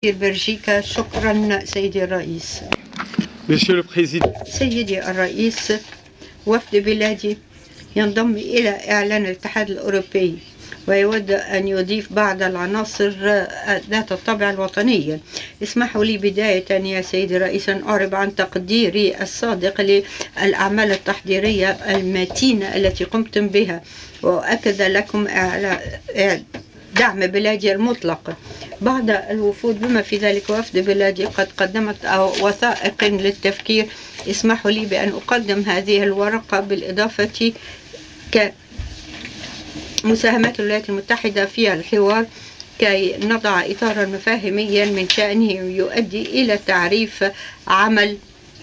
بلجيكا. شكرا سيدي الرئيس. سيدي الرئيس، وفد بلادي ينضم إلى إعلان الاتحاد الأوروبي ويود أن يضيف بعض العناصر ذات الطابع الوطني. اسمحوا لي بداية يا سيدي الرئيس أن أعرب عن تقديري الصادق للأعمال التحضيرية المتينة التي قمتم بها، وأؤكد لكم على دعم بلادي المطلق. بعض الوفود بما في ذلك وفد بلادي قد قدمت وثائق للتفكير. اسمحوا لي بأن أقدم هذه الورقة بالإضافة كمساهمات الولايات المتحدة في الحوار كي نضع إطارا مفاهيميا من شأنه يؤدي إلى تعريف عمل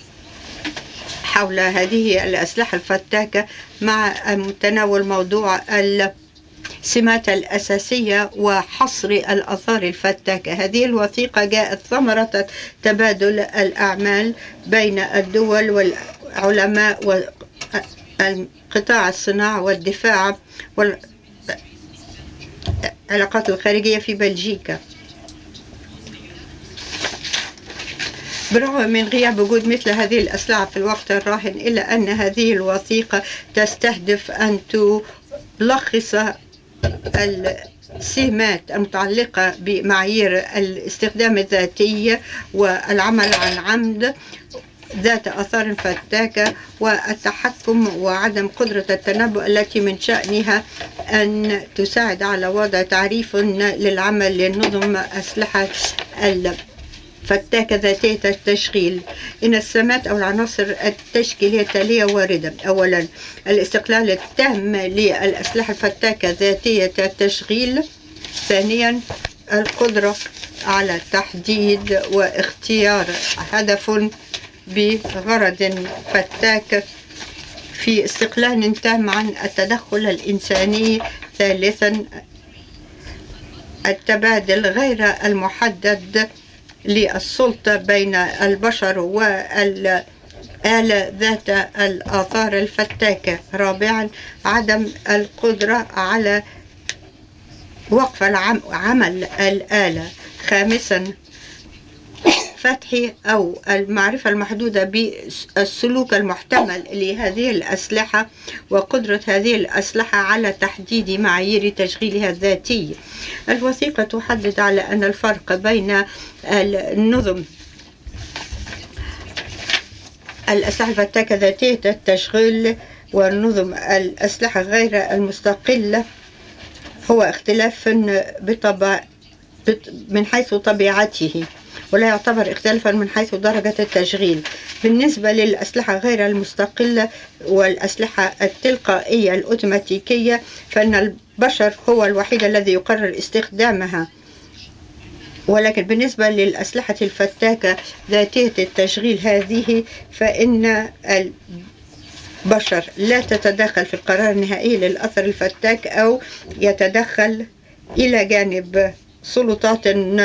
حول هذه الأسلحة الفتاكة مع تناول موضوع السمات الأساسية وحصر الآثار الفتاكة. هذه الوثيقة جاءت ثمرة تبادل الأعمال بين الدول والعلماء وقطاع الصناعة والدفاع والعلاقات الخارجية في بلجيكا. بالرغم من غياب وجود مثل هذه الأسلحة في الوقت الراهن، إلا أن هذه الوثيقة تستهدف أن تلخص السمات المتعلقة بمعايير الاستخدام الذاتي والعمل عن عمد ذات آثار فتاكة والتحكم وعدم قدرة التنبؤ، التي من شأنها أن تساعد على وضع تعريف للعمل لنظم أسلحة فتاكة ذاتية التشغيل. إن السمات أو العناصر التشكيلية التالية واردة: أولا، الاستقلال التام للأسلحة الفتاكة ذاتية التشغيل. ثانيا، القدرة على تحديد واختيار هدف بغرض فتاك في استقلال تام عن التدخل الإنساني. ثالثا، التبادل غير المحدد للسلطة بين البشر والآلة ذات الآثار الفتاكة. رابعا، عدم القدرة على وقف عمل الآلة. خامسا، فتح أو المعرفة المحدودة بالسلوك المحتمل لهذه الأسلحة وقدرة هذه الأسلحة على تحديد معايير تشغيلها الذاتي. الوثيقة تحدد على أن الفرق بين النظم الأسلحة الفتاكة ذاتية التشغيل ونظم الأسلحة غير المستقلة هو اختلاف من حيث طبيعته، ولا يعتبر اختلافا من حيث درجة التشغيل. بالنسبة للأسلحة غير المستقلة والأسلحة التلقائية الأوتوماتيكية، فإن البشر هو الوحيد الذي يقرر استخدامها. ولكن بالنسبة للأسلحة الفتاكة ذاتية التشغيل هذه، فإن البشر لا تتدخل في القرار النهائي للأثر الفتاك أو يتدخل إلى جانب سلطات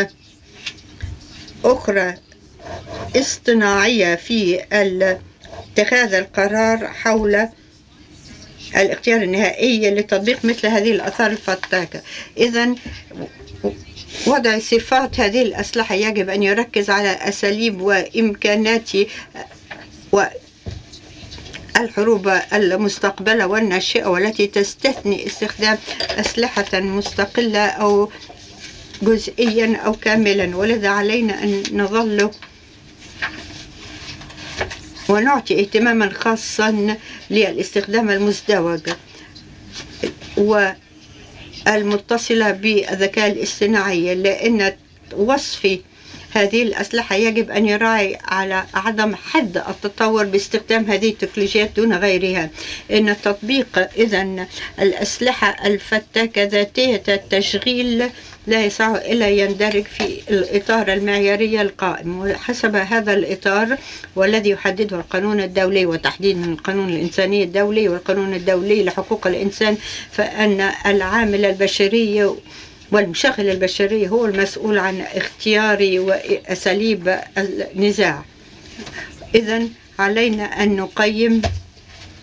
أخرى اصطناعية في اتخاذ القرار حول الاختيار النهائي لتطبيق مثل هذه الآثار الفتاكة. إذن وضع صفات هذه الأسلحة يجب أن يركز على أساليب وإمكانات الحروب المستقبلة والناشئة، والتي تستثني استخدام أسلحة مستقلة أو جزئيا أو كاملا. ولذا علينا أن نظل ونعطي اهتماما خاصا للاستخدام المزدوج والمتصلة بالذكاء الاصطناعي، لأن وصف هذه الأسلحة يجب أن يراعي على عدم حد التطور باستخدام هذه التكنولوجيات دون غيرها. إن تطبيق إذن الأسلحة الفتاكة ذاتية التشغيل لا يسع إلا يندرج في الإطار المعياري القائم، وحسب هذا الإطار والذي يحدده القانون الدولي وتحديدا القانون الإنساني الدولي والقانون الدولي لحقوق الإنسان، فإن العامل البشري والمشغل البشري هو المسؤول عن اختيار وأساليب النزاع. إذن علينا أن نقيم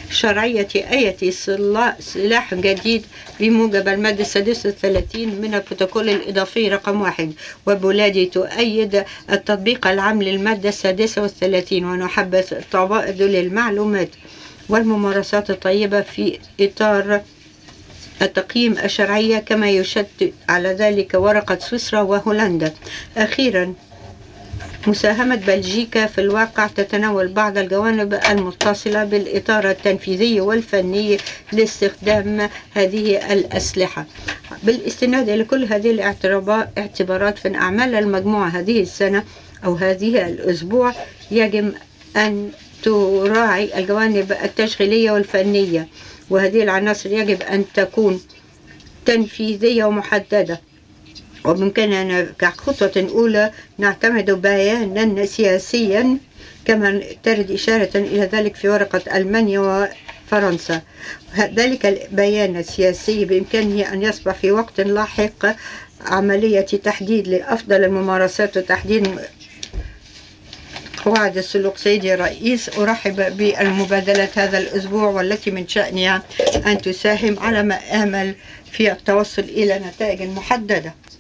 شرعية أي سلاح جديد بموجب المادة 36 من البروتوكول الإضافي رقم 1، وبلادي تؤيد التطبيق العام للمادة 36، ونحبذ تبادل المعلومات والممارسات الطيبة في إطار التقييم الشرعية، كما يشدد على ذلك ورقة سويسرا وهولندا. أخيرا، مساهمة بلجيكا في الواقع تتناول بعض الجوانب المتصلة بالإطار التنفيذي والفني لاستخدام هذه الأسلحة. بالاستناد إلى كل هذه الاعتبارات، فإن أعمال المجموعة هذه السنة أو هذه الأسبوع يجب أن تراعي الجوانب التشغيلية والفنية، وهذه العناصر يجب أن تكون تنفيذية ومحددة، وبإمكاننا كخطوة أولى نعتمد بيانا سياسيا كما ترد إشارة إلى ذلك في ورقة ألمانيا وفرنسا. ذلك البيان السياسي بإمكانه أن يصبح في وقت لاحق عملية تحديد لأفضل الممارسات وتحديد قواعد السلوك. سيدي الرئيس، أرحب بالمبادلات هذا الأسبوع والتي من شأنها أن تساهم على ما آمل في التوصل إلى نتائج محددة.